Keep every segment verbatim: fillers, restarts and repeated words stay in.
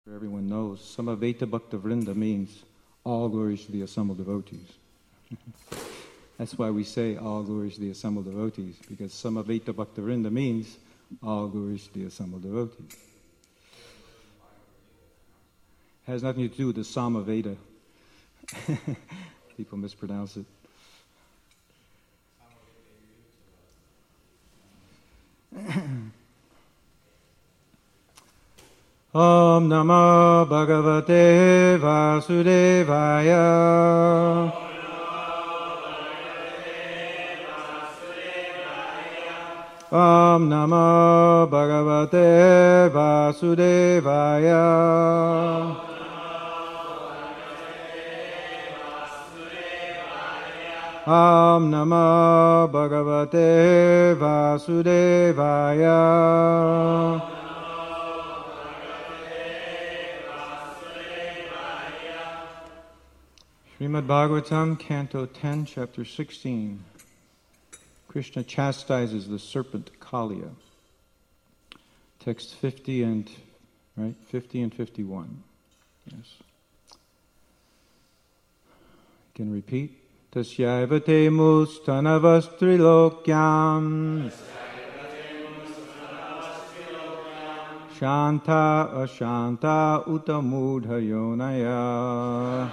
Everyone knows Samaveta Bhakta Vrinda means all glories to the assembled devotees. That's why we say all glories to the assembled devotees, because Samaveta Bhakta Vrinda means all glories to the assembled devotees. Has nothing to do with the Samaveda. People mispronounce it. Om Namo Bhagavate Vasudevaya. Om Namo Bhagavate Vasudevaya. Om Namo Bhagavate Vasudevaya. Srimad Bhagavatam, Canto ten, Chapter sixteen. Krishna chastises the serpent Kaliya. Text fifty and right, fifty and fifty-one. Yes. You can repeat. Tasyaiva te mustanavastrilokyam Shanta ashanta utamudhayonaya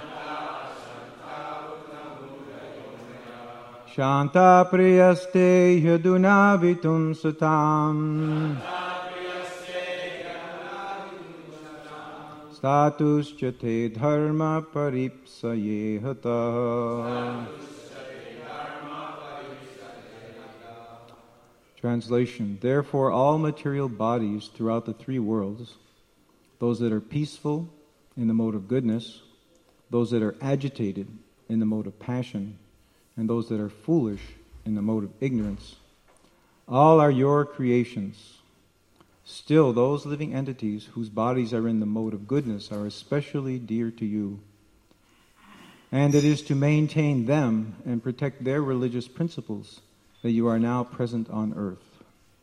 Shanta priyaste yaduna vitum satam Status jate dharma paripsaye hata. Translation. Therefore all material bodies throughout the three worlds, those that are peaceful in the mode of goodness, those that are agitated in the mode of passion, and those that are foolish in the mode of ignorance, all are your creations. Still, those living entities whose bodies are in the mode of goodness are especially dear to you. And it is to maintain them and protect their religious principles that you are now present on earth.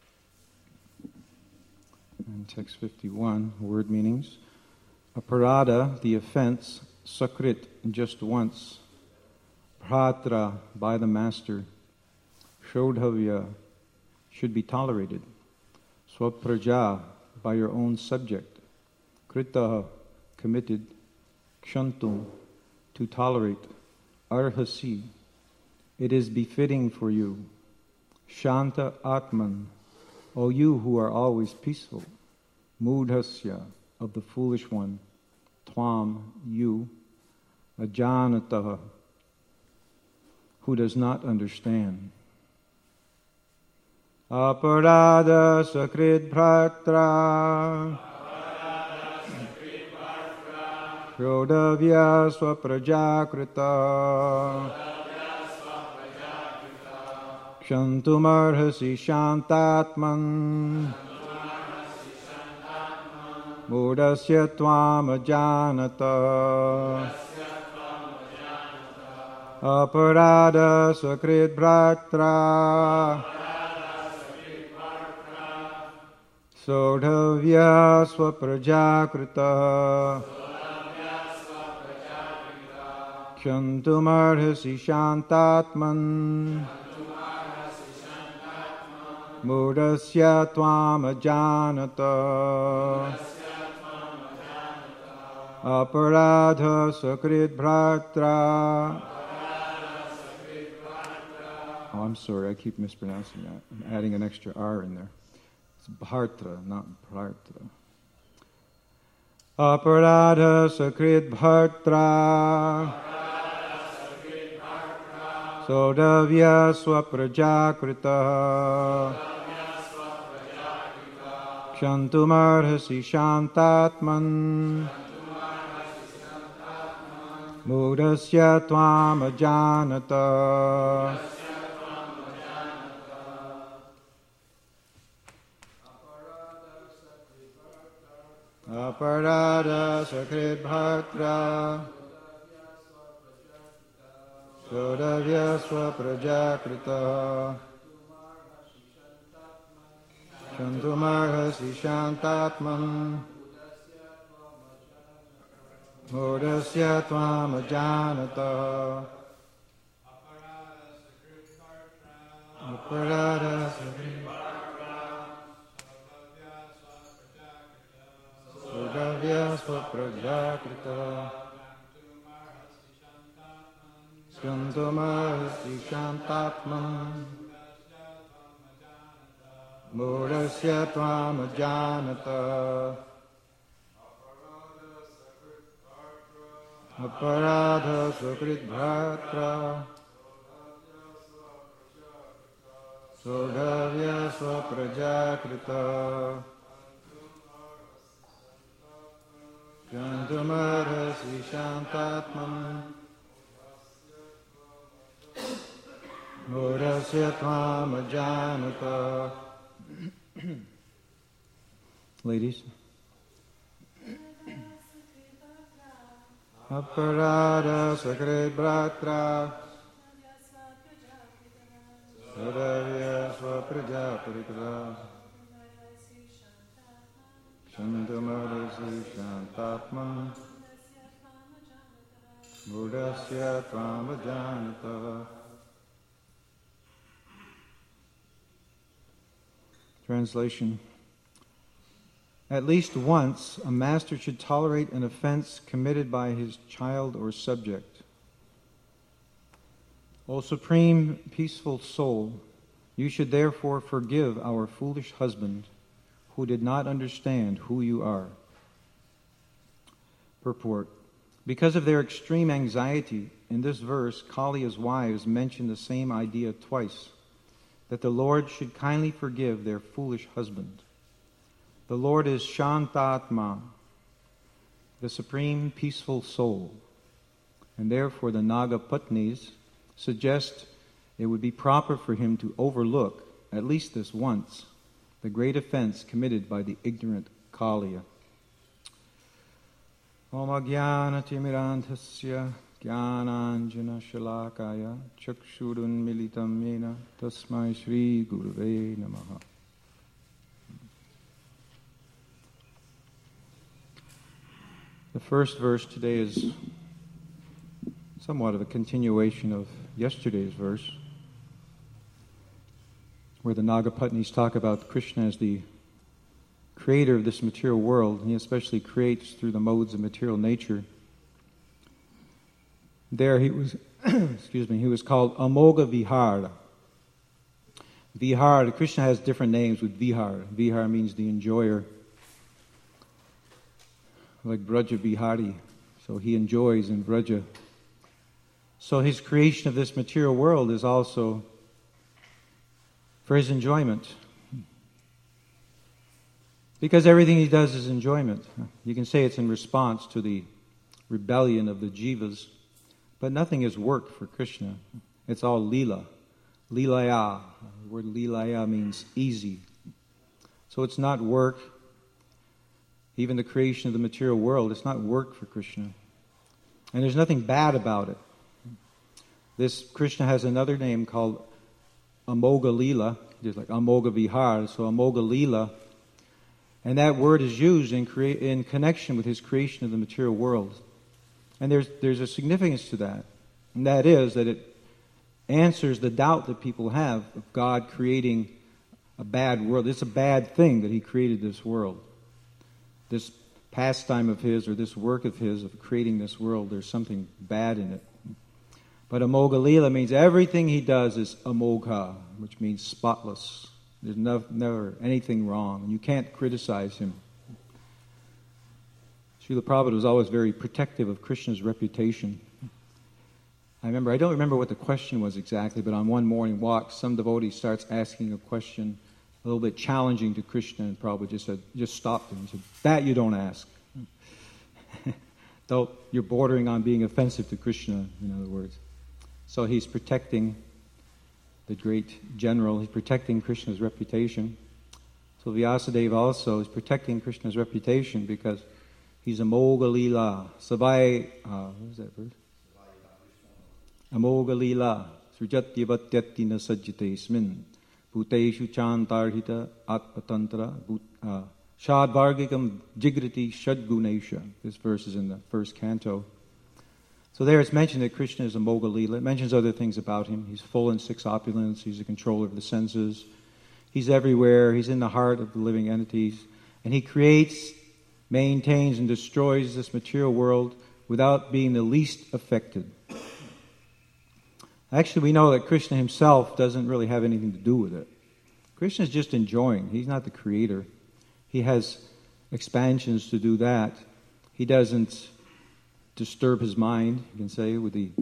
And text fifty-one, word meanings. Aparada, the offense, sakrit, just once. Pratra, by the master. Shodhavya, should be tolerated. Swapraja, by your own subject. Kritaha, committed. Kshantum, to tolerate. Arhasi, it is befitting for you. Shanta Atman, O you who are always peaceful. Mudhasya, of the foolish one. Tvam, you. Ajanataha, who does not understand. Aparada sakrit bhratra Shodhavya swaprajakrita Kshantumarhasi shantatman Mudasya tvam ajanata Aparada sakrit bhratra Sodhavya swaprajakrita Kshantumarhasi shantatman Mudasya tvam ajanata Aparadha sakrit bhratra. Oh, I'm sorry, I keep mispronouncing that. I'm adding an extra R in there. It's bhartra, not bhartra. Aparadha sakrit bhartra Sodhavya swaprajakrita Kshantumarhasi shantatman Mudasya tvam ajanata. Aparada sakrit bhartra Sodhavya swaprajakrita Shantumarhasi shantatman Mudasya tvam ajanata. Aparada Sodavya swaprajakrita Skantamahasti shantatman Mudasya tvam ajanata. Aparadha sukrit bhatra Sodhavya swaprajakrita Gantumarhasi shantatman Mudasya tvam ajanata. Ladies. Aparada sakrit bhatra Sodavya swaprajakrita Chandamarasi shantatma Mudasya tvam ajanata. Translation. At least once, a master should tolerate an offense committed by his child or subject. O supreme, peaceful soul, you should therefore forgive our foolish husband who did not understand who you are. Purport. Because of their extreme anxiety, in this verse, Kaliya's wives mention the same idea twice, that the Lord should kindly forgive their foolish husband. The Lord is Shantatma, the supreme peaceful soul, and therefore the Nagapatnis suggest it would be proper for him to overlook, at least this once, the great offense committed by the ignorant Kaliya. Om Ajnana Timirantasya Jnananjana Shalakaya Chakshurun Militam Yena Tasmai Shri Gurave Namaha. The first verse today is somewhat of a continuation of yesterday's verse, where the Nagapatnis talk about Krishna as the creator of this material world, and he especially creates through the modes of material nature. There he was, excuse me, he was called Amoga Vihara. Vihara, Krishna has different names with Vihara. Vihara means the enjoyer, like Braja Vihari, so he enjoys in Braja. So his creation of this material world is also for his enjoyment. Because everything he does is enjoyment. You can say it's in response to the rebellion of the jivas, but nothing is work for Krishna. It's all lila. Lilaya. The word lilaya means easy. So it's not work. Even the creation of the material world, it's not work for Krishna. And there's nothing bad about it. This Krishna has another name called Amoga Lila, just like Amoga Vihar, so Amoga Lila. And that word is used in crea- in connection with his creation of the material world. And there's there's a significance to that. And that is that it answers the doubt that people have of God creating a bad world. It's a bad thing that he created this world. This pastime of his or this work of his of creating this world, there's something bad in it. But Amoga Lila means everything he does is Amogha, which means spotless. There's no, never anything wrong. And you can't criticize him. Srila Prabhupada was always very protective of Krishna's reputation. I remember, I don't remember what the question was exactly, but on one morning walk, some devotee starts asking a question a little bit challenging to Krishna, and Prabhupada just said, just stopped him. He said, that you don't ask. Though you're bordering on being offensive to Krishna, in other words. So he's protecting the great general. He's protecting Krishna's reputation. So Vyasadeva also is protecting Krishna's reputation because he's Amoga Lila. Savai, uh, what is that verse? Amoga Lila. Srijatyavatyatina sajjate smin. Bhuteshu chantarhita atpatantra Shadvargikam jigrati shadgunesha. This verse is in the first canto. So there it's mentioned that Krishna is a Moga Leela. It mentions other things about him. He's full in six opulence. He's a controller of the senses. He's everywhere. He's in the heart of the living entities. And he creates, maintains, and destroys this material world without being the least affected. Actually, we know that Krishna himself doesn't really have anything to do with it. Krishna is just enjoying. He's not the creator. He has expansions to do that. He doesn't disturb his mind, you can say, with the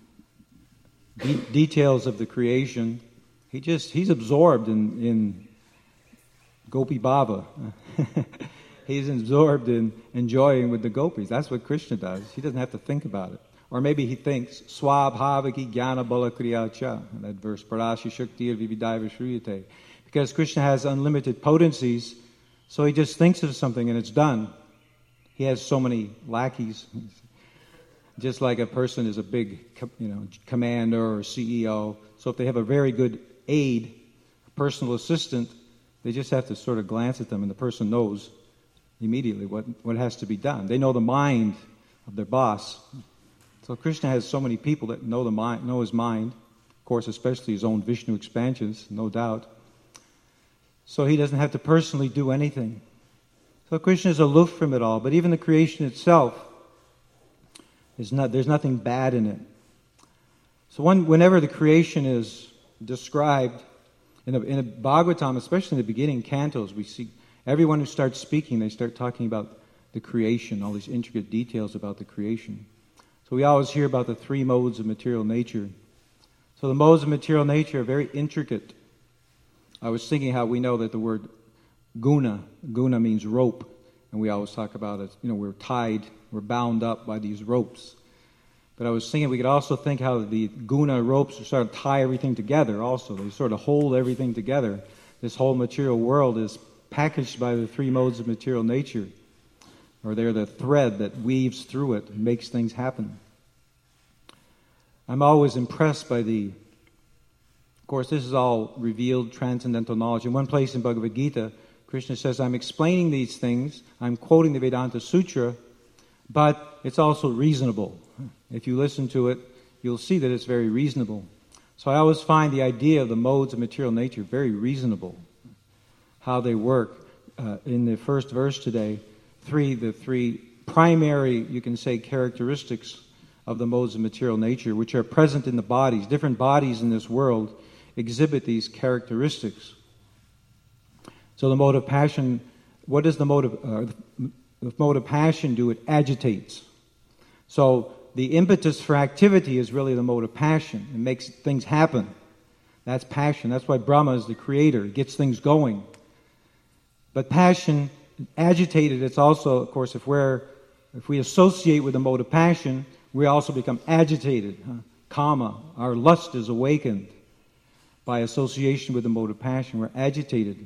de- details of the creation. He just, he's absorbed in, in Gopi Bhava. He's absorbed in enjoying with the gopis. That's what Krishna does. He doesn't have to think about it. Or maybe he thinks, Swabhavaki Jnana Bala Kriya Cha, that verse, Parashi Shakti Vividaiva Shriyate. Because Krishna has unlimited potencies, so he just thinks of something and it's done. He has so many lackeys. Just like a person is a big, you know, commander or C E O. So if they have a very good aide, a personal assistant, they just have to sort of glance at them and the person knows immediately what, what has to be done. They know the mind of their boss. So Krishna has so many people that know the mind, know his mind. Of course, especially his own Vishnu expansions, no doubt. So he doesn't have to personally do anything. So Krishna is aloof from it all. But even the creation itself, is not, there's nothing bad in it. So when, whenever the creation is described, in a, in a Bhagavatam, especially in the beginning cantos, we see everyone who starts speaking, they start talking about the creation, all these intricate details about the creation. So we always hear about the three modes of material nature. So the modes of material nature are very intricate. I was thinking how we know that the word guna, guna means rope, and we always talk about it, you know, we're tied, we're bound up by these ropes. But I was thinking we could also think how the guna ropes sort of tie everything together also. They sort of hold everything together. This whole material world is packaged by the three modes of material nature. Or they're the thread that weaves through it and makes things happen. I'm always impressed by the... Of course, this is all revealed transcendental knowledge. In one place in Bhagavad Gita, Krishna says, I'm explaining these things, I'm quoting the Vedanta Sutra, but it's also reasonable. If you listen to it, you'll see that it's very reasonable. So I always find the idea of the modes of material nature very reasonable, how they work. Uh, in the first verse today, three the three primary, you can say, characteristics of the modes of material nature, which are present in the bodies. Different bodies in this world exhibit these characteristics. So the mode of passion, what does the mode of... Uh, The mode of passion do? It agitates. So the impetus for activity is really the mode of passion. It makes things happen. That's passion. That's why Brahma is the creator. It gets things going. But passion, agitated, it's also, of course, if we're if we associate with the mode of passion, we also become agitated. Huh? Kama, our lust is awakened by association with the mode of passion. We're agitated.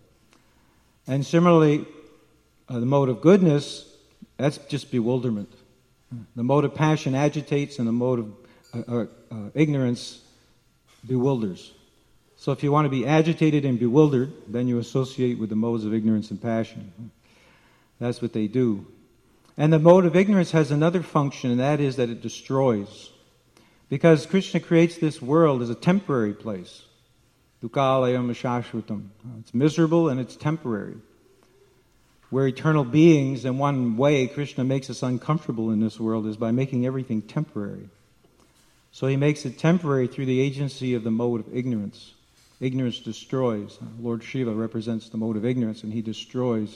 And similarly, Uh, the mode of goodness, that's just bewilderment. The mode of passion agitates and the mode of uh, uh, uh, ignorance bewilders. So if you want to be agitated and bewildered, then you associate with the modes of ignorance and passion. That's what they do. And the mode of ignorance has another function, and that is that it destroys. Because Krishna creates this world as a temporary place. Dukkhalayam shashvatam. It's miserable and it's temporary. We're eternal beings, and one way Krishna makes us uncomfortable in this world is by making everything temporary. So he makes it temporary through the agency of the mode of ignorance. Ignorance destroys. Lord Shiva represents the mode of ignorance, and he destroys.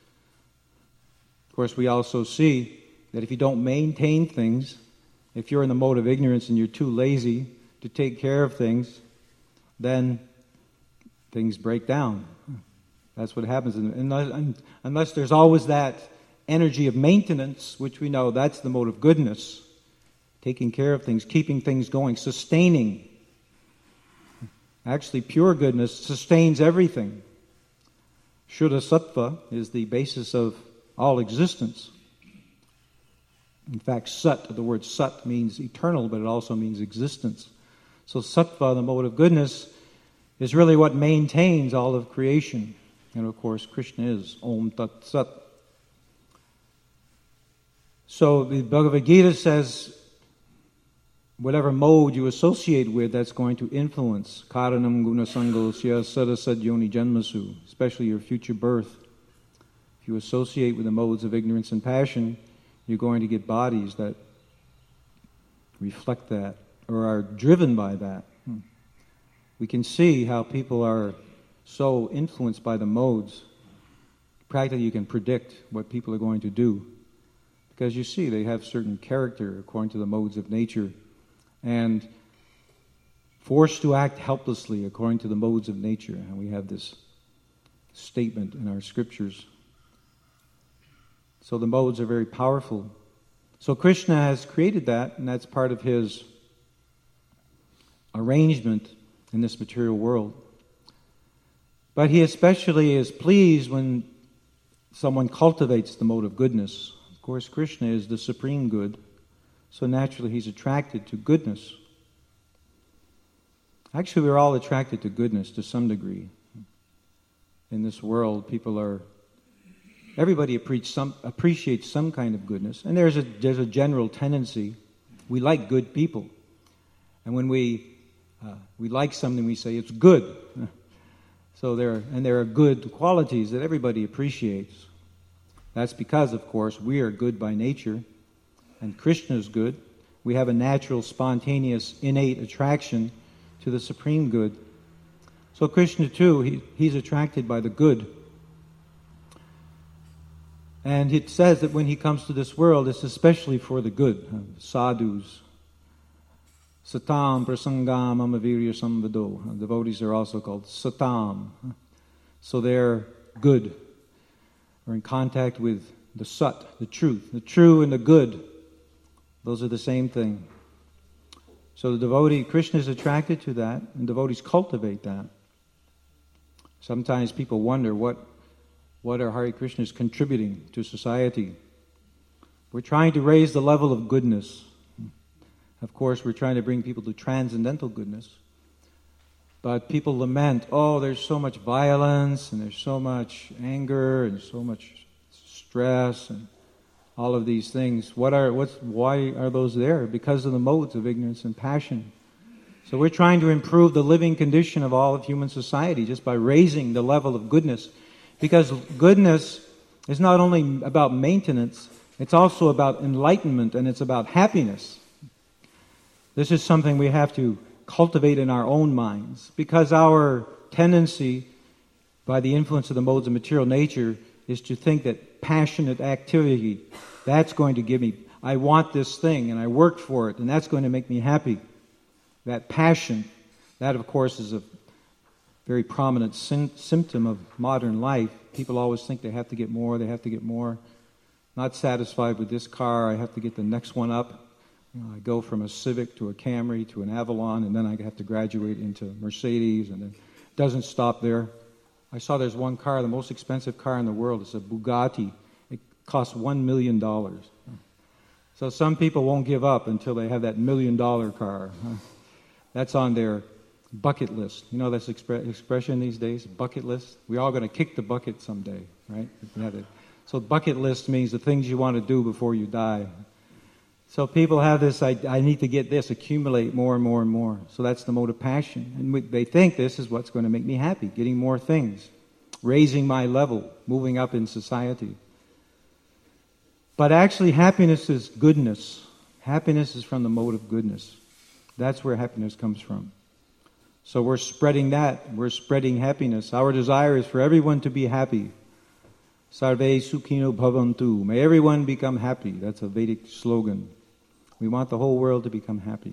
Of course, we also see that if you don't maintain things, if you're in the mode of ignorance and you're too lazy to take care of things, then things break down. That's what happens. Unless, unless there's always that energy of maintenance, which we know that's the mode of goodness, taking care of things, keeping things going, sustaining. Actually, pure goodness sustains everything. Shuddha Sattva is the basis of all existence. In fact, Sat, the word Sat means eternal, but it also means existence. So Sattva, the mode of goodness, is really what maintains all of creation. And of course, Krishna is Om Tat Sat. So the Bhagavad Gita says, whatever mode you associate with, that's going to influence karanam gunasangosya sadasad yoni janmasu, especially your future birth. If you associate with the modes of ignorance and passion, you're going to get bodies that reflect that or are driven by that. We can see how people are so influenced by the modes. Practically, you can predict what people are going to do because you see they have certain character according to the modes of nature, and forced to act helplessly according to the modes of nature. And we have this statement in our scriptures. So the modes are very powerful. So Krishna has created that, and that's part of his arrangement in this material world. But he especially is pleased when someone cultivates the mode of goodness. Of course, Krishna is the supreme good, so naturally he's attracted to goodness. Actually, we're all attracted to goodness to some degree. In this world, people are, everybody appreciates some, appreciates some kind of goodness, and there's a, there's a general tendency. We like good people. And when we uh, we like something, we say it's good. So there, and there are good qualities that everybody appreciates. That's because, of course, we are good by nature, and Krishna is good. We have a natural, spontaneous, innate attraction to the supreme good. So Krishna, too, he, he's attracted by the good. And it says that when he comes to this world, it's especially for the good. Uh, sadhus. Satam prasangam amavirya samvado. Uh, devotees are also called satam. So they're good. We're in contact with the sat, the truth. The true and the good. Those are the same thing. So the devotee, Krishna is attracted to that, and devotees cultivate that. Sometimes people wonder what, what are Hare Krishnas contributing to society. We're trying to raise the level of goodness. Of course, we're trying to bring people to transcendental goodness. But people lament, oh, there's so much violence, and there's so much anger, and so much stress, and all of these things. What are, what's, why are those there? Because of the modes of ignorance and passion. So we're trying to improve the living condition of all of human society just by raising the level of goodness. Because goodness is not only about maintenance, it's also about enlightenment, and it's about happiness. This is something we have to cultivate in our own minds, because our tendency, by the influence of the modes of material nature, is to think that passionate activity, that's going to give me, I want this thing, and I worked for it, and that's going to make me happy. That passion, that of course is a very prominent sim- symptom of modern life. People always think they have to get more, they have to get more. Not satisfied with this car, I have to get the next one up. You know, I go from a Civic to a Camry to an Avalon, and then I have to graduate into Mercedes, and it doesn't stop there. I saw there's one car, the most expensive car in the world. It's a Bugatti. It costs one million dollars. So some people won't give up until they have that million-dollar car. That's on their bucket list. You know this expre- expression these days, bucket list? We're all going to kick the bucket someday, right? So bucket list means the things you want to do before you die. So people have this, I, I need to get this, accumulate more and more and more. So that's the mode of passion. And we, they think this is what's going to make me happy, getting more things, raising my level, moving up in society. But actually happiness is goodness. Happiness is from the mode of goodness. That's where happiness comes from. So we're spreading that. We're spreading happiness. Our desire is for everyone to be happy. Sarve sukhino bhavantu. May everyone become happy. That's a Vedic slogan. We want the whole world to become happy.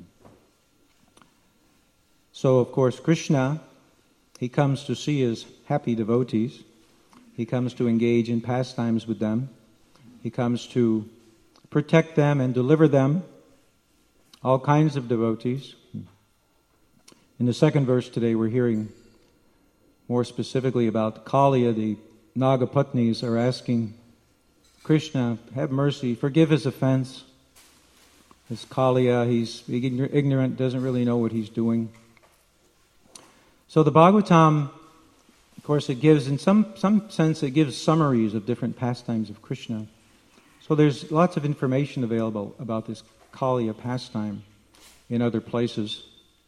So, of course, Krishna, he comes to see his happy devotees. He comes to engage in pastimes with them. He comes to protect them and deliver them. All kinds of devotees. In the second verse today, we're hearing more specifically about Kaliya. The Nagapatnis are asking Krishna, have mercy, forgive his offense. This Kaliya, he's ignorant, doesn't really know what he's doing. So the Bhagavatam Of course, it gives, in some, some sense, it gives summaries of different pastimes of Krishna. So there's lots of information available about this Kaliya pastime in other places.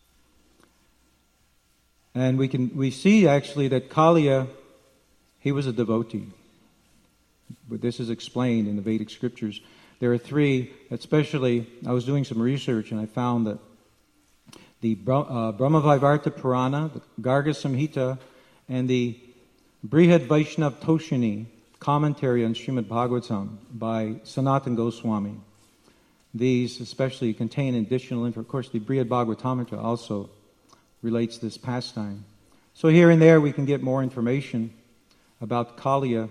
And we can we see actually that Kaliya, he was a devotee. But this is explained in the Vedic scriptures. There are three, especially, I was doing some research and I found that the uh, Brahmavaivarta Purana, the Garga Samhita, and the Brihad Vaishnav Toshini commentary on Srimad Bhagavatam by Sanatana Goswami. These especially contain additional information. Of course, the Brihad Bhagavatamrita also relates this pastime. So here and there we can get more information about Kaliya.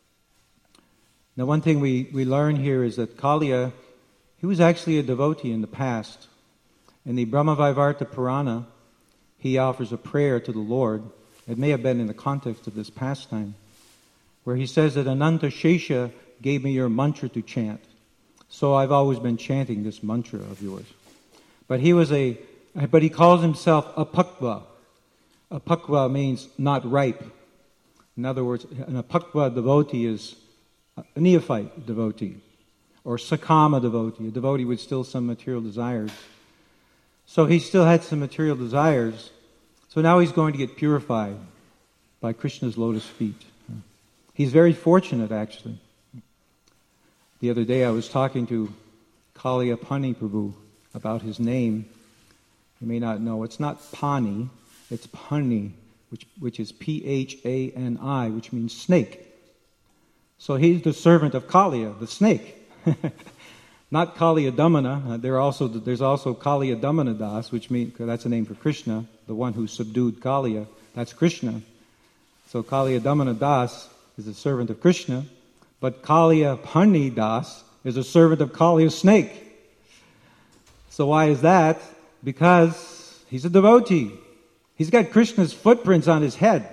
Now one thing we, we learn here is that Kaliya, he was actually a devotee in the past. In the Brahmavaivarta Purana, he offers a prayer to the Lord. It may have been in the context of this pastime, where he says that Ananta Shesha gave me your mantra to chant. So I've always been chanting this mantra of yours. But he was a, but he calls himself apakva. Apakva means not ripe. In other words, an apakva devotee is a neophyte devotee, or sakama devotee, a devotee with still some material desires. So he still had some material desires. So now he's going to get purified by Krishna's lotus feet. He's very fortunate, actually. The other day I was talking to Kaliya Pani Prabhu about his name. You may not know. It's not Pani, it's Pani, which, which is P H A N I, which means snake. So he's the servant of Kaliya, the snake. Not Kaliya Damana. Uh, there also, there's also Kaliya Damana Das, which means, that's a name for Krishna, the one who subdued Kaliya. That's Krishna. So Kaliya Damana Das is a servant of Krishna, but Kaliya Pani Das is a servant of Kaliya's snake. So why is that? Because he's a devotee. He's got Krishna's footprints on his head.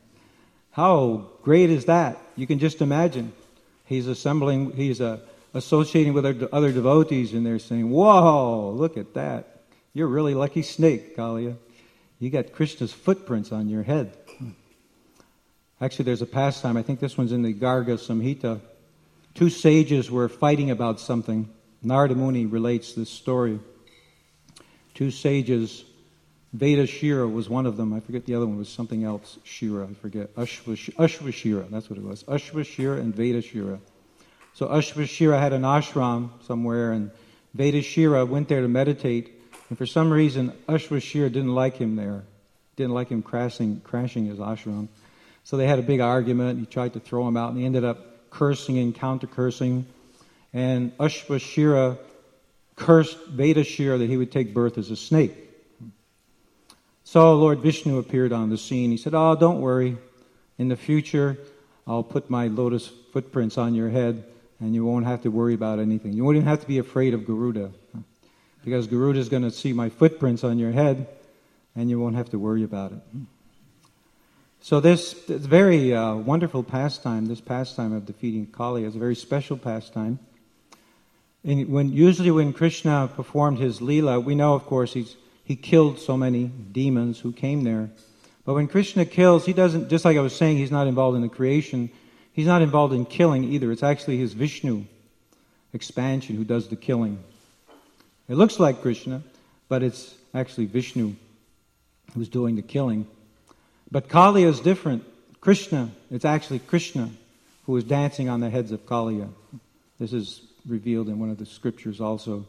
How great is that? You can just imagine. He's assembling, he's uh, associating with other devotees, and they're saying, "Whoa, look at that. You're a really lucky snake, Kaliya. You got Krishna's footprints on your head." Actually, there's a pastime, I think this one's in the Garga Samhita. Two sages were fighting about something. Narada Muni relates this story. Two sages, Veda Shira was one of them. I forget the other one was something else. Shira, I forget. Ashvashira, that's what it was. Ashvashira and Veda Shira. So Ashvashira had an ashram somewhere, and Veda Shira went there to meditate. And for some reason, Ashvashira didn't like him there. Didn't like him crashing, crashing his ashram. So they had a big argument. He tried to throw him out, and he ended up cursing and counter-cursing. And Ashvashira cursed Vedashira that he would take birth as a snake. So Lord Vishnu appeared on the scene. He said, "Oh, don't worry. In the future, I'll put my lotus footprints on your head, and you won't have to worry about anything. You won't even have to be afraid of Garuda, because Garuda is going to see my footprints on your head, and you won't have to worry about it." So this, this very uh, wonderful pastime, this pastime of defeating Kaliya, is a very special pastime. And when usually when Krishna performed his Leela, we know, of course, he's he killed so many demons who came there. But when Krishna kills, he doesn't, just like I was saying, he's not involved in the creation. He's not involved in killing either. It's actually his Vishnu expansion who does the killing. It looks like Krishna, but it's actually Vishnu who's doing the killing. But Kaliya is different. Krishna, it's actually Krishna who is dancing on the heads of Kaliya. This is revealed in one of the scriptures also.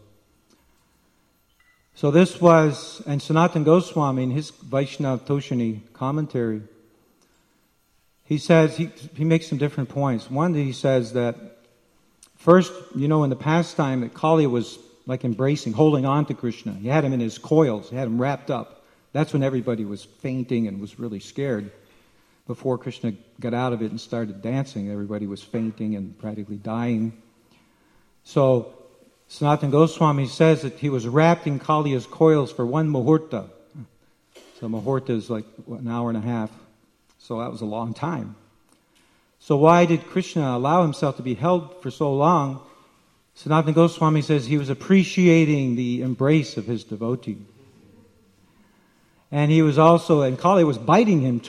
So this was, and Sanatana Goswami in his Vaishnava Toshini commentary, he says, he, he makes some different points. One, he says that first, you know, in the pastime that Kaliya was like embracing, holding on to Krishna. He had him in his coils, he had him wrapped up. That's when everybody was fainting and was really scared. Before Krishna got out of it and started dancing, everybody was fainting and practically dying. So Sanatana Goswami says that he was wrapped in Kaliya's coils for one muhurta. So muhurta is like what, an hour and a half. So that was a long time. So why did Krishna allow himself to be held for so long? Sanatana Goswami says he was appreciating the embrace of his devotee. And he was also, and Kaliya was biting him too.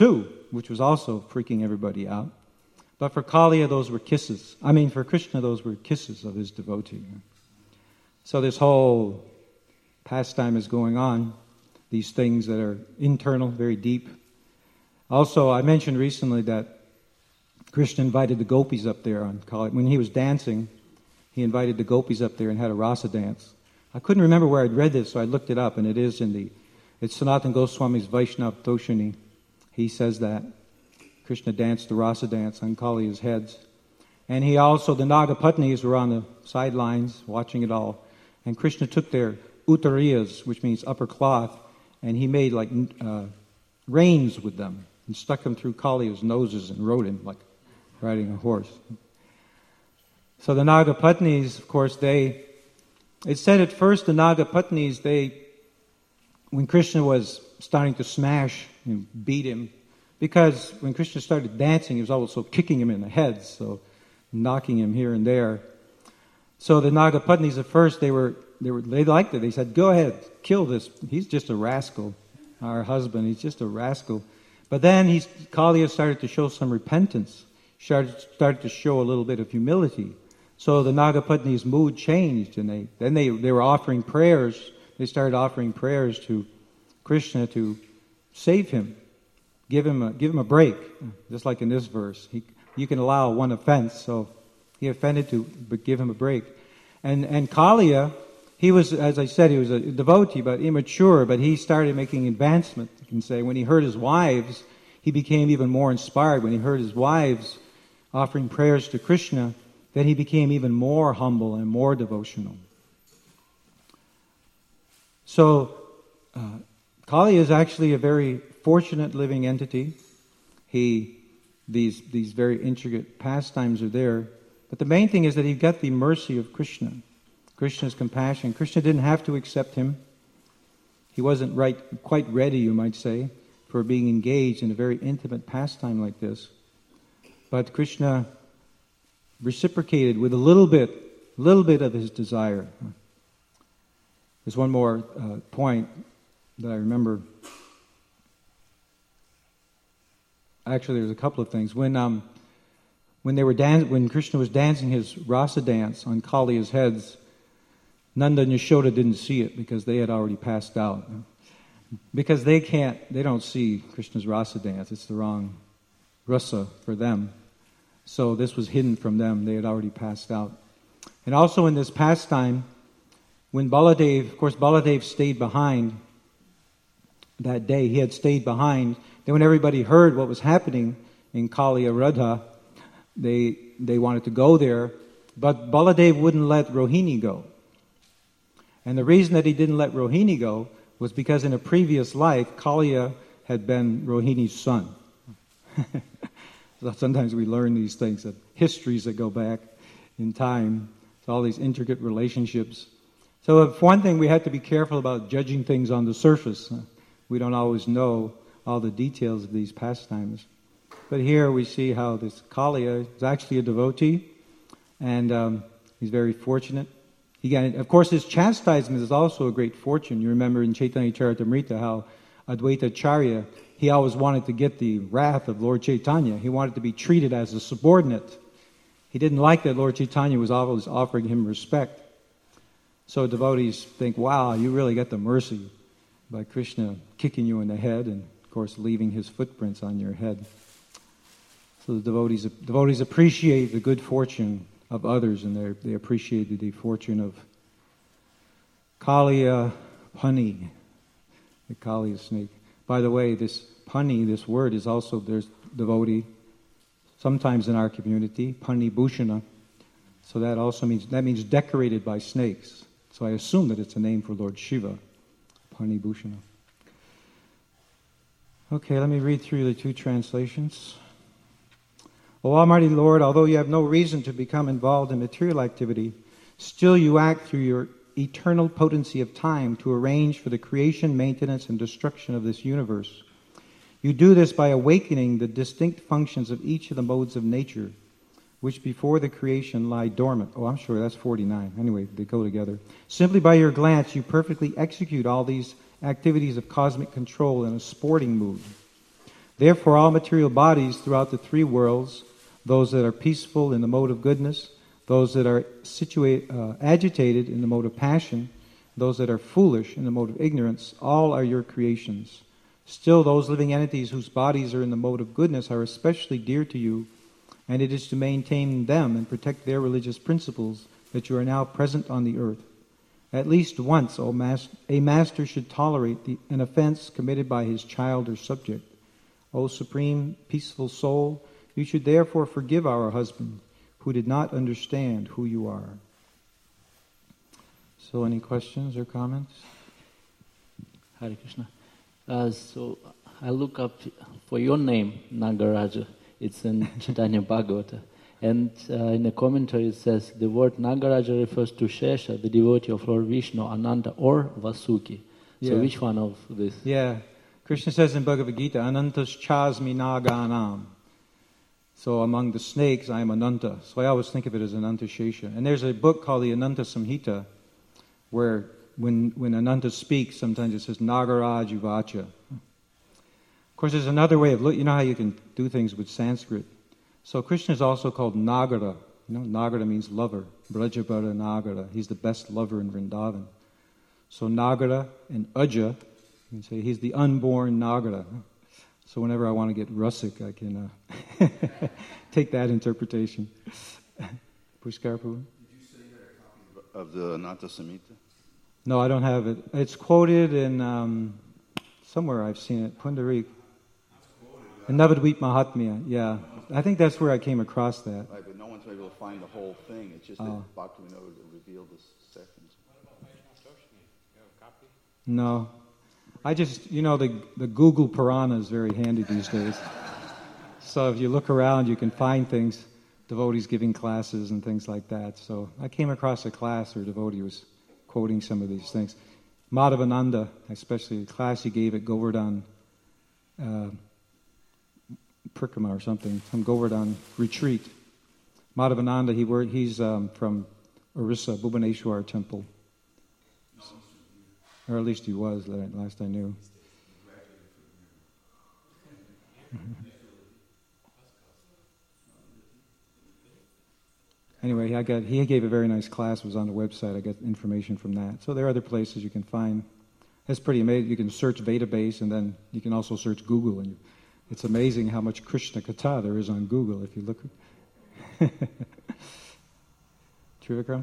which was also freaking everybody out. But for Kaliya, those were kisses. I mean, for Krishna, those were kisses of his devotee. So this whole pastime is going on, these things that are internal, very deep. Also, I mentioned recently that Krishna invited the gopis up there on Kaliya. When he was dancing, he invited the gopis up there and had a rasa dance. I couldn't remember where I'd read this, so I looked it up, and it is in the, it's Sanatana Goswami's Vaishnav Toshini. He says that Krishna danced the rasa dance on Kaliya's heads. And he also, the Nagapatnis were on the sidelines watching it all. And Krishna took their uttariyas, which means upper cloth, and he made like uh, reins with them and stuck them through Kaliya's noses and rode him like riding a horse. So the Nagapatnis, of course, they, it said at first the Nagapatnis, they, when Krishna was starting to smash and beat him, because when Krishna started dancing, he was also kicking him in the head, so knocking him here and there. So the Nagapatnis at first, they were, they were, they liked it. They said, "Go ahead, kill this. He's just a rascal. Our husband, he's just a rascal." But then he's, Kaliya started to show some repentance, started, started to show a little bit of humility. So the Nagapatnis' mood changed, and they then they, they were offering prayers. They started offering prayers to Krishna to save him. Give him a, give him a break, just like in this verse. He, you can allow one offense, so he offended to, but give him a break. And and Kaliya, he was, as I said, he was a devotee, but immature, but he started making advancement. You can say when he heard his wives, he became even more inspired. When he heard his wives offering prayers to Krishna, then he became even more humble and more devotional. So, uh, Kaliya is actually a very fortunate living entity. He, these these very intricate pastimes are there, but the main thing is that he got the mercy of Krishna, Krishna's compassion. Krishna didn't have to accept him. He wasn't right, quite ready, you might say, for being engaged in a very intimate pastime like this. But Krishna reciprocated with a little bit, little bit of his desire. There's one more uh, point that I remember. Actually, there's a couple of things. When um, when they were dan- when Krishna was dancing his rasa dance on Kaliya's heads, Nanda and Yashoda didn't see it because they had already passed out. Because they can't, they don't see Krishna's rasa dance. It's the wrong rasa for them. So this was hidden from them. They had already passed out. And also in this pastime, when Baladev, of course, Baladev stayed behind that day. He had stayed behind. Then when everybody heard what was happening in Kaliya Radha, they they wanted to go there, but Baladev wouldn't let Rohini go. And the reason that he didn't let Rohini go was because in a previous life, Kaliya had been Rohini's son. So sometimes we learn these things, that histories that go back in time, so all these intricate relationships. So for one thing, we have to be careful about judging things on the surface. We don't always know all the details of these pastimes. But here we see how this Kaliya is actually a devotee, and um, he's very fortunate. He got, of course, his chastisement is also a great fortune. You remember in Chaitanya Charitamrita how Advaita Acharya, he always wanted to get the wrath of Lord Chaitanya. He wanted to be treated as a subordinate. He didn't like that Lord Chaitanya was always offering him respect. So devotees think, wow, you really got the mercy by Krishna kicking you in the head and, of course, leaving his footprints on your head. So the devotees devotees appreciate the good fortune of others, and they appreciate the fortune of Kaliya Pani, the Kaliya snake. By the way, this Pani, this word is also, there's devotee, sometimes in our community, Pani Bhushana. So that also means, that means decorated by snakes. So I assume that it's a name for Lord Shiva, Pani Bhushana. Okay, let me read through the two translations. O Almighty Lord, although you have no reason to become involved in material activity, still you act through your eternal potency of time to arrange for the creation, maintenance, and destruction of this universe. You do this by awakening the distinct functions of each of the modes of nature, which before the creation lie dormant. Oh, I'm sure that's forty-nine. Anyway, they go together. Simply by your glance, you perfectly execute all these activities of cosmic control in a sporting mood. Therefore, all material bodies throughout the three worlds, those that are peaceful in the mode of goodness, those that are situate, uh, agitated in the mode of passion, those that are foolish in the mode of ignorance, all are your creations. Still, those living entities whose bodies are in the mode of goodness are especially dear to you, and it is to maintain them and protect their religious principles that you are now present on the earth. At least once, O mas- a master should tolerate the, an offense committed by his child or subject. O supreme, peaceful soul, you should therefore forgive our husband, who did not understand who you are. So, any questions or comments? Hare Krishna. Uh, so, I look up for your name, Nagaraja. It's in Chaitanya Bhagavata. And uh, in the commentary it says, the word Nagaraja refers to Shesha, the devotee of Lord Vishnu, Ananta, or Vasuki. So Yeah. which one of this? Yeah. Krishna says in Bhagavad Gita, Anantas chasmi naganam. So among the snakes, I am Ananta. So I always think of it as Ananta Shesha. And there's a book called the Ananta Samhita, where when, when Ananta speaks, sometimes it says Nagaraj Uvacha. Of course, there's another way of looking. You know how you can do things with Sanskrit. So Krishna is also called Nagara. You know, Nagara means lover. Brajabara Nagara. He's the best lover in Vrindavan. So Nagara and Aja, you can say he's the unborn Nagara. So whenever I want to get Rusik, I can uh, take that interpretation. Pushkar Prabhu? Did you say that a copy of the Ananta Samhita? No, I don't have it. It's quoted in um, somewhere I've seen it. Pundarik. In Navadvip Mahatmya, yeah. I think that's where I came across that. Right, but no one's able to find the whole thing. It's just Oh. that Bhaktivinoda revealed the sections. No. I just, you know, the the Google Purana is very handy these days. So if you look around, you can find things, devotees giving classes and things like that. So I came across a class where a devotee was quoting some of these things. Madhavananda, especially the class he gave at Govardhan uh, Prikrama or something, some Govardhan retreat. Madhavananda, he were, he's um, from Orissa, Bhubaneswar temple. Or at least he was, last I knew. Anyway, I got he gave a very nice class. It was on the website. I got information from that. So there are other places you can find. That's pretty amazing. You can search Vedabase, and then you can also search Google, and it's amazing how much Krishna Katha there is on Google if you look. Trivikram?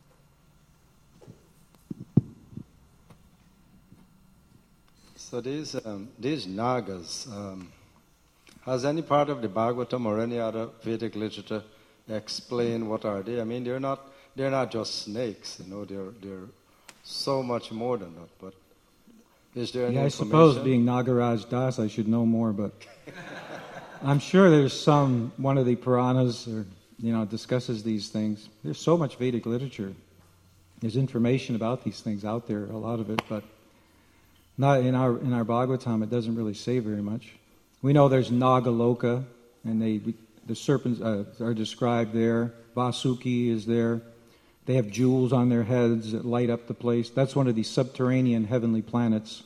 So these um, these Nagas, um, has any part of the Bhagavatam or any other Vedic literature explain what are they? I mean, they're not they're not just snakes, you know. They're they're so much more than that. But is there any Yeah, I information? suppose being Nagaraj Das, I should know more, but I'm sure there's some one of the Puranas or you know discusses these things. There's so much Vedic literature. There's information about these things out there, a lot of it, but not in our in our Bhagavatam. It doesn't really say very much. We know there's Nagaloka, and they the serpents uh, are described there. Vasuki is there. They have jewels on their heads that light up the place. That's one of the subterranean heavenly planets.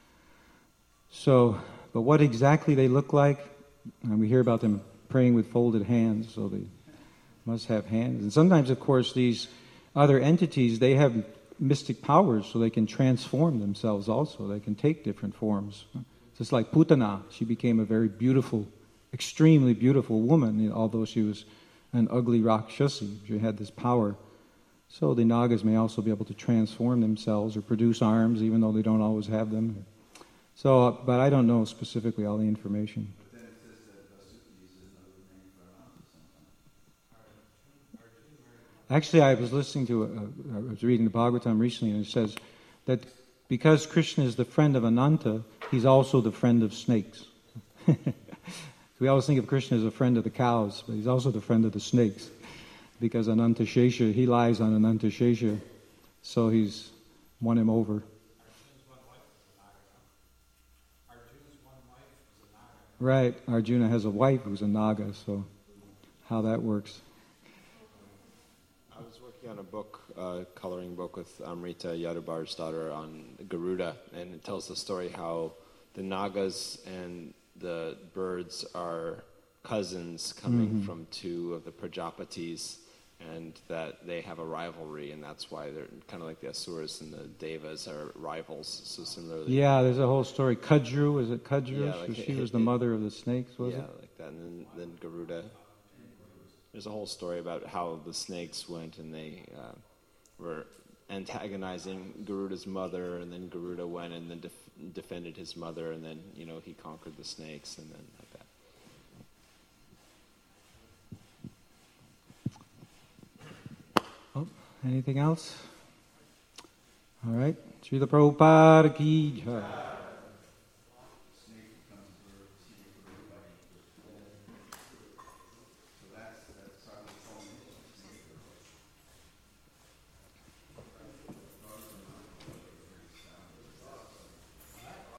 So, but what exactly they look like, and we hear about them praying with folded hands, so they must have hands. And sometimes, of course, these other entities, they have mystic powers, so they can transform themselves also. They can take different forms. Just like Putana, she became a very beautiful, extremely beautiful woman, you know, although she was an ugly Rakshasi. She had this power. So the Nagas may also be able to transform themselves or produce arms, even though they don't always have them. So, but I don't know specifically all the information. But then it says that Vasuki is another name for Ananta sometimes. Actually, I was listening to, a, I was reading the Bhagavatam recently, and it says that because Krishna is the friend of Ananta, he's also the friend of snakes. We always think of Krishna as a friend of the cows, but he's also the friend of the snakes. Because Ananta Shesha, he lies on Ananta Shesha, so he's won him over. Right, Arjuna has a wife who's a Naga, so how that works. I was working on a book, uh, coloring book with Amrita Yadubar's daughter on Garuda, and it tells the story how the Nagas and the birds are cousins coming Mhm. from two of the Prajapatis, and that they have a rivalry, and that's why they're kind of like the Asuras and the Devas are rivals. So similarly, Yeah, there's a whole story. Kudru, is it Kudru? Yeah, so like she it- was the it- mother of the snakes, was yeah, it? like that. And then, then Garuda. There's a whole story about how the snakes went and they uh, were antagonizing Garuda's mother, and then Garuda went and then def- defended his mother, and then you know he conquered the snakes, and then like that. Oh, anything else? All right. Srila Prabhupada ki jai.